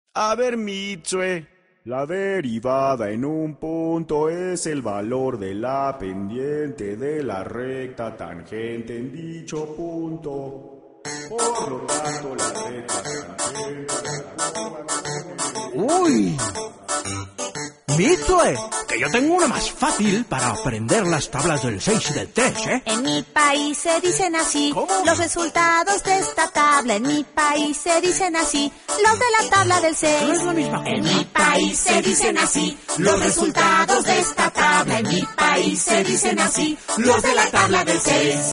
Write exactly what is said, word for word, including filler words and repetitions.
A ver, Mitsue. La derivada en un punto es el valor de la pendiente de la recta tangente en dicho punto. Por lo tanto, la recta tangente... ¡Uy! Mitsue, que yo tengo una más fácil para aprender las tablas del seis y del tres, ¿eh? En mi país se dicen así. ¿Cómo? Los resultados de esta tabla. En mi país se dicen así. Los de la tabla del seis. No es la misma cosa. En mi país se dicen así. Los resultados de esta tabla. En mi país se dicen así. Los de la tabla del seis.